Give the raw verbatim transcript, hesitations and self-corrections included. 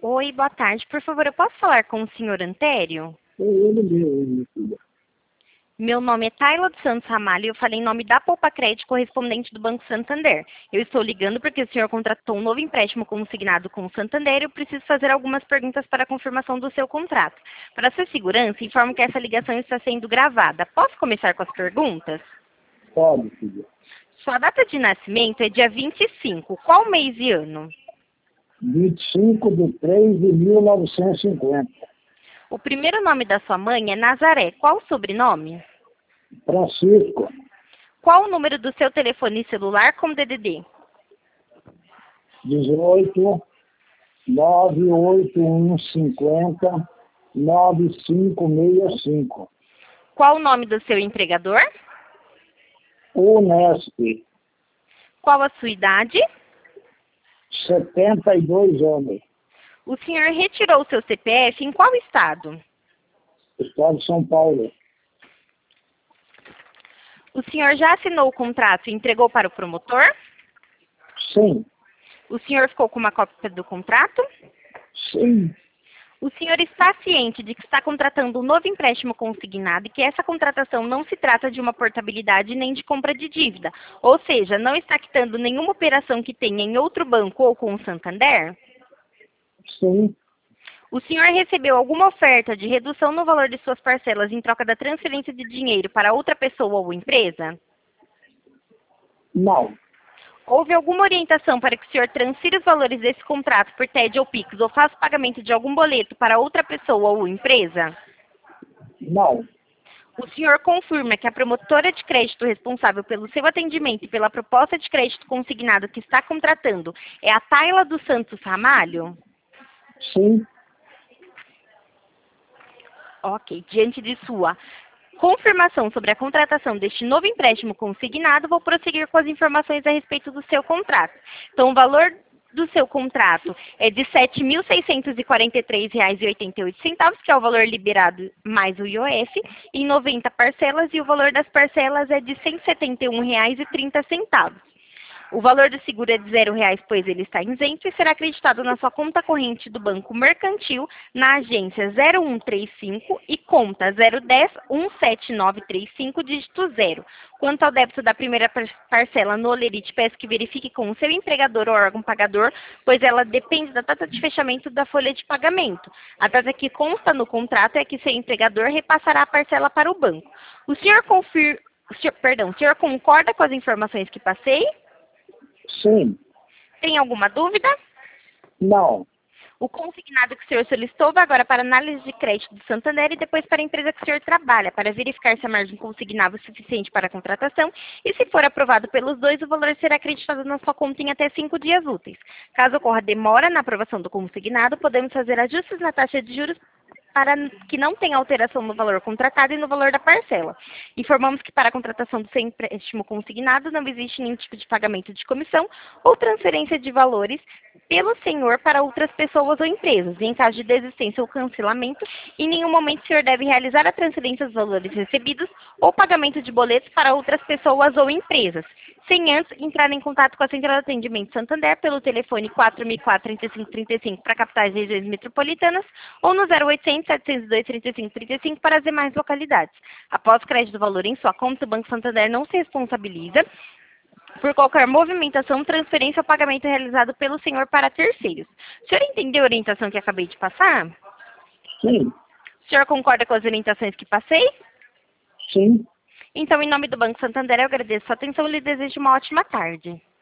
Oi, boa tarde. Por favor, eu posso falar com o senhor Antério? É ele mesmo, minha filha. Meu nome é Taila dos Santos Ramalho e eu falei em nome da Poupa Crédito, correspondente do Banco Santander. Eu estou ligando porque o senhor contratou um novo empréstimo consignado com o Santander e eu preciso fazer algumas perguntas para a confirmação do seu contrato. Para sua segurança, informo que essa ligação está sendo gravada. Posso começar com as perguntas? Pode, filha. Sua data de nascimento é dia vinte e cinco. Qual mês e ano? vinte e cinco de três de mil novecentos e cinquenta. O primeiro nome da sua mãe é Nazaré. Qual o sobrenome? Francisco, Qual o número do seu telefone celular com D D D? dezoito, nove oito um cinquenta, nove cinco seis cinco. Qual o nome do seu empregador? Unesp, Qual a sua idade? setenta e dois anos. O senhor retirou o seu C P F em qual estado? Estado de São Paulo. O senhor já assinou o contrato e entregou para o promotor? Sim, O senhor ficou com uma cópia do contrato? sim, O senhor está ciente de que está contratando um novo empréstimo consignado e que essa contratação não se trata de uma portabilidade nem de compra de dívida, ou seja, não está quitando nenhuma operação que tenha em outro banco ou com o Santander? sim. O senhor recebeu alguma oferta de redução no valor de suas parcelas em troca da transferência de dinheiro para outra pessoa ou empresa? Não, Houve alguma orientação para que o senhor transfira os valores desse contrato por T E D ou Pix ou faça o pagamento de algum boleto para outra pessoa ou empresa? não, O senhor confirma que a promotora de crédito responsável pelo seu atendimento e pela proposta de crédito consignado que está contratando é a Taila dos Santos Ramalho? sim, Ok. Diante de sua confirmação sobre a contratação deste novo empréstimo consignado, vou prosseguir com as informações a respeito do seu contrato. Então, o valor do seu contrato é de sete mil seiscentos e quarenta e três reais e oitenta e oito centavos, que é o valor liberado mais o I O F, em noventa parcelas, e o valor das parcelas é de cento e setenta e um reais e trinta centavos. O valor do seguro é de zero reais, pois ele está isento, e será acreditado na sua conta corrente do Banco Mercantil, na agência zero um três cinco e conta zero um zero um sete nove três cinco, dígito zero. Quanto ao débito da primeira parcela no Olerite, peço que verifique com o seu empregador ou órgão pagador, pois ela depende da data de fechamento da folha de pagamento. A data que consta no contrato é que seu empregador repassará a parcela para o banco. O senhor confir... o senhor, perdão, o senhor concorda com as informações que passei? sim, Tem alguma dúvida? não, O consignado que o senhor solicitou vai agora para análise de crédito do Santander e depois para a empresa que o senhor trabalha, para verificar se a margem consignável é suficiente para a contratação, e se for aprovado pelos dois, o valor será acreditado na sua conta em até cinco dias úteis. Caso ocorra demora na aprovação do consignado, podemos fazer ajustes na taxa de juros para que não tenha alteração no valor contratado e no valor da parcela. Informamos que para a contratação do seu empréstimo consignado não existe nenhum tipo de pagamento de comissão ou transferência de valores pelo senhor para outras pessoas ou empresas. E em caso de desistência ou cancelamento, em nenhum momento o senhor deve realizar a transferência dos valores recebidos ou pagamento de boletos para outras pessoas ou empresas, sem antes entrar em contato com a Central de Atendimento Santander pelo telefone quatro mil e quatro, trinta e cinco trinta e cinco para capitais e regiões metropolitanas ou no zero oitocentos, setecentos e dois, trinta e cinco trinta e cinco para as demais localidades. Após o crédito do valor em sua conta, o Banco Santander não se responsabiliza por qualquer movimentação, transferência ou pagamento realizado pelo senhor para terceiros. O senhor entendeu a orientação que acabei de passar? sim, O senhor concorda com as orientações que passei? sim. Então, em nome do Banco Santander, eu agradeço a sua atenção e lhe desejo uma ótima tarde.